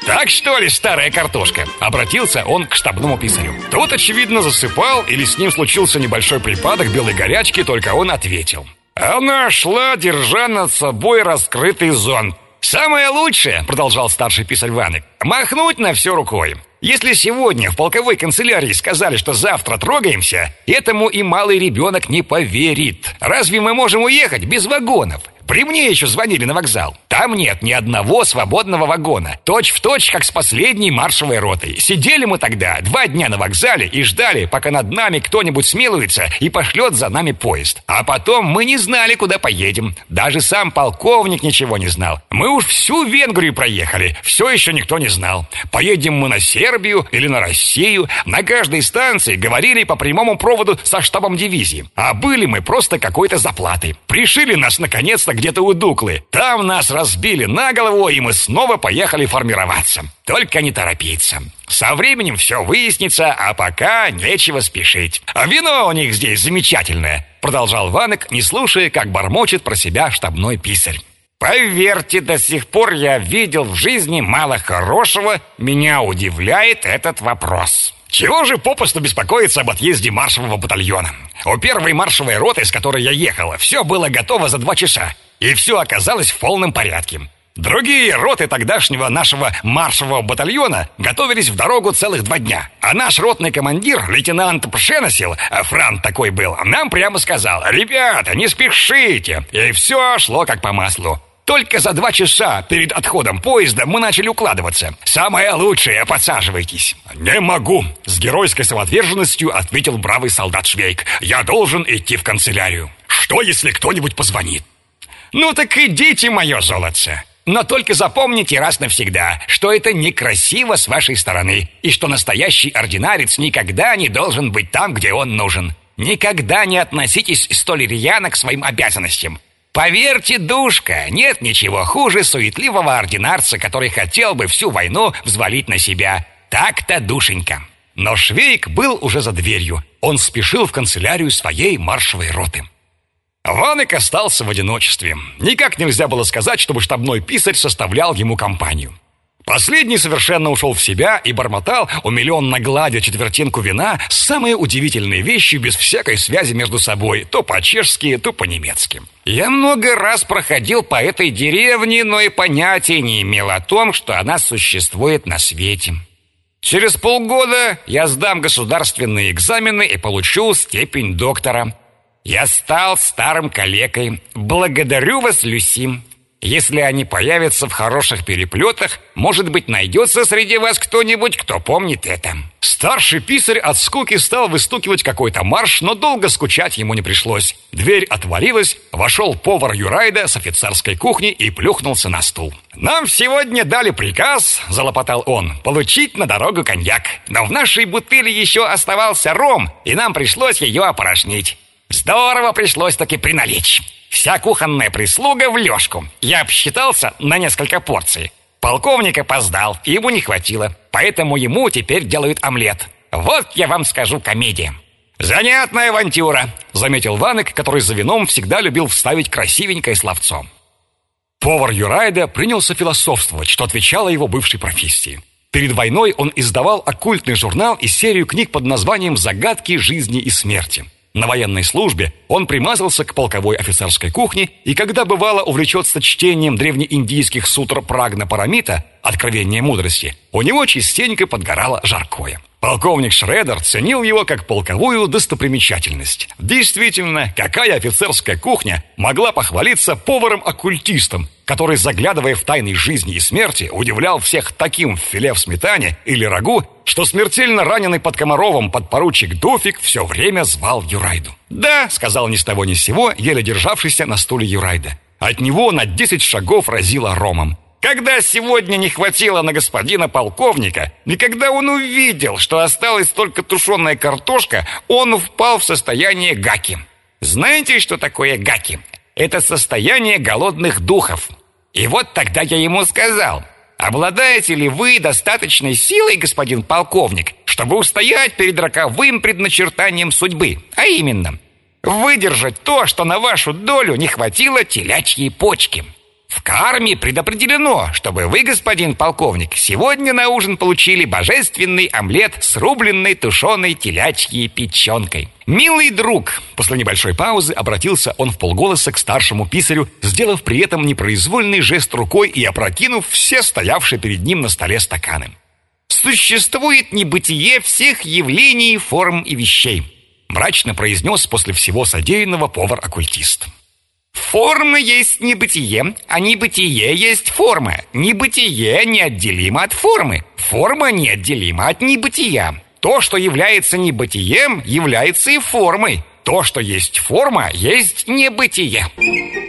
Так что ли, старая картошка?» — обратился он к штабному писарю. Тот, очевидно, засыпал, или с ним случился небольшой припадок белой горячки, только он ответил: «Она шла, держа над собой раскрытый зонт. Самое лучшее, — продолжал старший писарь Ванек, — махнуть на все рукой. Если сегодня в полковой канцелярии сказали, что завтра трогаемся, этому и малый ребенок не поверит. Разве мы можем уехать без вагонов? При мне еще звонили на вокзал. Там нет ни одного свободного вагона. Точь в точь, как с последней маршевой ротой. Сидели мы тогда 2 дня на вокзале и ждали, пока над нами кто-нибудь смилуется и пошлет за нами поезд. А потом мы не знали, куда поедем. Даже сам полковник ничего не знал. Мы уж всю Венгрию проехали. Все еще никто не знал. Поедем мы на Сербию или на Россию. На каждой станции говорили по прямому проводу со штабом дивизии. А были мы просто какой-то заплатой. Пришили нас наконец-то где-то у Дуклы. Там нас разбили на голову, и мы снова поехали формироваться. Только не торопиться. Со временем все выяснится, а пока нечего спешить. А вино у них здесь замечательное, продолжал Ванек, не слушая, как бормочет про себя штабной писарь. Поверьте, до сих пор я видел в жизни мало хорошего. Меня удивляет этот вопрос. Чего же попусту беспокоиться об отъезде маршевого батальона? У первой маршевой роты, с которой я ехала, все было готово за 2 часа. И все оказалось в полном порядке. Другие роты тогдашнего нашего маршевого батальона готовились в дорогу целых 2 дня. А наш ротный командир, лейтенант Пшеносил, Франт такой был, нам прямо сказал: «Ребята, не спешите!» И все шло как по маслу. Только за 2 часа перед отходом поезда мы начали укладываться. «Самое лучшее, подсаживайтесь». «Не могу», — с геройской самоотверженностью ответил бравый солдат Швейк. «Я должен идти в канцелярию. Что, если кто-нибудь позвонит?» «Ну так идите, мое золотце. Но только запомните раз навсегда, что это некрасиво с вашей стороны, и что настоящий ординарец никогда не должен быть там, где он нужен. Никогда не относитесь столь рьяно к своим обязанностям. Поверьте, душка, нет ничего хуже суетливого ординарца, который хотел бы всю войну взвалить на себя. Так-то, душенька». Но Швейк был уже за дверью. Он спешил в канцелярию своей маршевой роты. Ванек остался в одиночестве. Никак нельзя было сказать, чтобы штабной писарь составлял ему компанию. Последний совершенно ушел в себя и бормотал, умиленно гладя четвертинку вина, самые удивительные вещи без всякой связи между собой, то по-чешски, то по-немецки. «Я много раз проходил по этой деревне, но и понятия не имел о том, что она существует на свете. Через полгода я сдам государственные экзамены и получу степень доктора. Я стал старым калекой. Благодарю вас, Люси. Если они появятся в хороших переплетах, может быть, найдется среди вас кто-нибудь, кто помнит это». Старший писарь от скуки стал выстукивать какой-то марш, но долго скучать ему не пришлось. Дверь отворилась, вошел повар Юрайда с офицерской кухни и плюхнулся на стул. «Нам сегодня дали приказ, — залопотал он, — получить на дорогу коньяк. Но в нашей бутыли еще оставался ром, и нам пришлось ее опорожнить. Здорово пришлось таки приналечь. Вся кухонная прислуга в лёжку. Я обсчитался на несколько порций. Полковник опоздал, ему не хватило, поэтому ему теперь делают омлет. Вот я вам скажу комедия». «Занятная авантюра», — заметил Ванек, который за вином всегда любил вставить красивенькое словцо. Повар Юрайда принялся философствовать, что отвечало его бывшей профессии. Перед войной он издавал оккультный журнал и серию книг под названием «Загадки жизни и смерти». На военной службе он примазался к полковой офицерской кухне, и когда бывало увлечется чтением древнеиндийских сутр Прагна-Парамита, откровения мудрости, у него частенько подгорало жаркое. Полковник Шредер ценил его как полковую достопримечательность. Действительно, какая офицерская кухня могла похвалиться поваром-оккультистом, который, заглядывая в тайны жизни и смерти, удивлял всех таким филе в сметане или рагу, что смертельно раненый под Комаровым подпоручик Дуфик все время звал Юрайду. «Да», — сказал ни с того ни с сего, еле державшийся на стуле Юрайда. От него на 10 шагов разило ромом. «Когда сегодня не хватило на господина полковника, и когда он увидел, что осталась только тушеная картошка, он впал в состояние гаки. Знаете, что такое гаки? Это состояние голодных духов. И вот тогда я ему сказал: обладаете ли вы достаточной силой, господин полковник, чтобы устоять перед роковым предначертанием судьбы, а именно, выдержать то, что на вашу долю не хватило телячьей почки?» В карме предопределено, чтобы вы, господин полковник, сегодня на ужин получили божественный омлет с рубленной тушеной телячьей печенкой. Милый друг, после небольшой паузы обратился он вполголоса к старшему писарю, сделав при этом непроизвольный жест рукой и опрокинув все стоявшие перед ним на столе стаканы. Существует небытие всех явлений, форм и вещей, мрачно произнес после всего содеянного повар-оккультист. Форма есть небытие, а небытие есть форма. Небытие неотделимо от формы. Форма неотделима от небытия. То, что является небытием, является и формой. То, что есть форма, есть небытие.